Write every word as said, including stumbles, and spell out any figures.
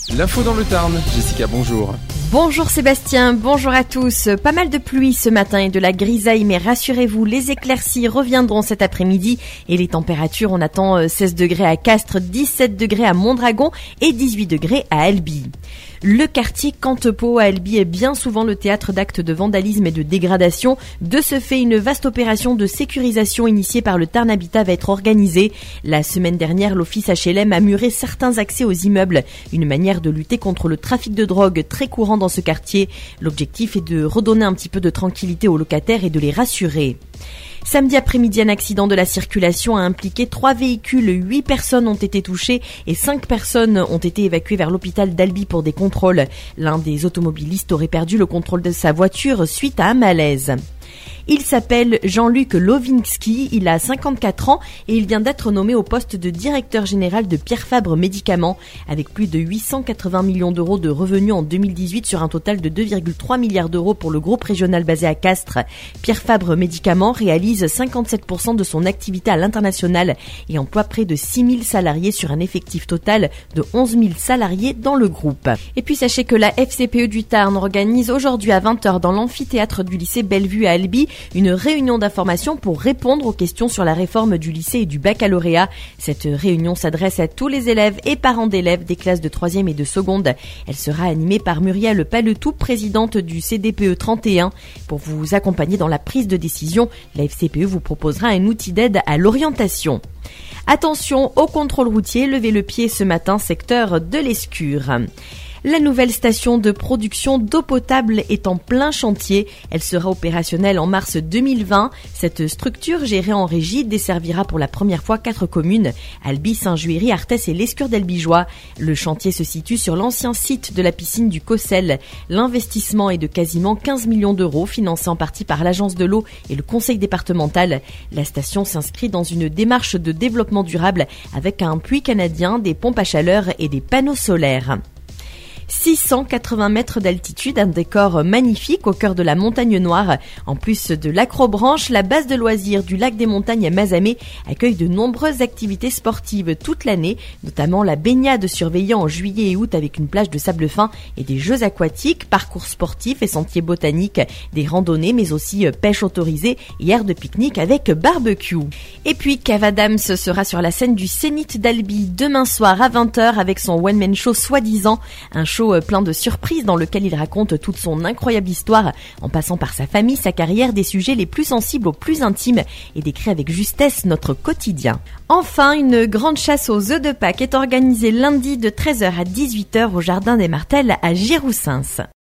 L'info dans le Tarn, Jessica, bonjour. Bonjour Sébastien, bonjour à tous. Pas mal de pluie ce matin et de la grisaille, mais rassurez-vous, les éclaircies reviendront cet après-midi et les températures, on attend seize degrés à Castres, dix-sept degrés à Mondragon et dix-huit degrés à Albi. Le quartier Cantepeau à Albi est bien souvent le théâtre d'actes de vandalisme et de dégradation. De ce fait, une vaste opération de sécurisation initiée par le Tarn Habitat va être organisée. La semaine dernière, l'office H L M a muré certains accès aux immeubles, une manière de lutter contre le trafic de drogue très courant dans ce quartier. L'objectif est de redonner un petit peu de tranquillité aux locataires et de les rassurer. Samedi après-midi, un accident de la circulation a impliqué trois véhicules. Huit personnes ont été touchées et cinq personnes ont été évacuées vers l'hôpital d'Albi pour des contrôles. L'un des automobilistes aurait perdu le contrôle de sa voiture suite à un malaise. Il s'appelle Jean-Luc Lovinski, il a cinquante-quatre ans et il vient d'être nommé au poste de directeur général de Pierre Fabre Médicaments. Avec plus de huit cent quatre-vingts millions d'euros de revenus en deux mille dix-huit sur un total de deux virgule trois milliards d'euros pour le groupe régional basé à Castres, Pierre Fabre Médicaments réalise cinquante-sept pour cent de son activité à l'international et emploie près de six mille salariés sur un effectif total de onze mille salariés dans le groupe. Et puis sachez que la F C P E du Tarn organise aujourd'hui à vingt heures dans l'amphithéâtre du lycée Bellevue à Albi une réunion d'information pour répondre aux questions sur la réforme du lycée et du baccalauréat. Cette réunion s'adresse à tous les élèves et parents d'élèves des classes de troisième et de seconde. Elle sera animée par Muriel Paletou, présidente du C D P E trente et un. Pour vous accompagner dans la prise de décision, la F C P E vous proposera un outil d'aide à l'orientation. Attention au contrôle routier, levez le pied ce matin, secteur de l'Escure. La nouvelle station de production d'eau potable est en plein chantier. Elle sera opérationnelle en mars deux mille vingt. Cette structure gérée en régie desservira pour la première fois quatre communes, Albi, Saint-Juéry, Arthès et l'Escure d'Albigeois. Le chantier se situe sur l'ancien site de la piscine du Cossel. L'investissement est de quasiment quinze millions d'euros, financé en partie par l'Agence de l'eau et le Conseil départemental. La station s'inscrit dans une démarche de développement durable avec un puits canadien, des pompes à chaleur et des panneaux solaires. six cent quatre-vingts mètres d'altitude, un décor magnifique au cœur de la Montagne Noire. En plus de l'Acrobranche, la base de loisirs du lac des Montagnes à Mazamet accueille de nombreuses activités sportives toute l'année, notamment la baignade surveillée en juillet et août avec une plage de sable fin et des jeux aquatiques, parcours sportifs et sentiers botaniques, des randonnées mais aussi pêche autorisée et aires de pique-nique avec barbecue. Et puis Kev Adams sera sur la scène du Zénith d'Albi demain soir à vingt heures avec son one-man show soi-disant, un show plein de surprises dans lequel il raconte toute son incroyable histoire en passant par sa famille, sa carrière, des sujets les plus sensibles aux plus intimes et décrit avec justesse notre quotidien. Enfin, une grande chasse aux œufs de Pâques est organisée lundi de treize heures à dix-huit heures au Jardin des Martels à Giroussens.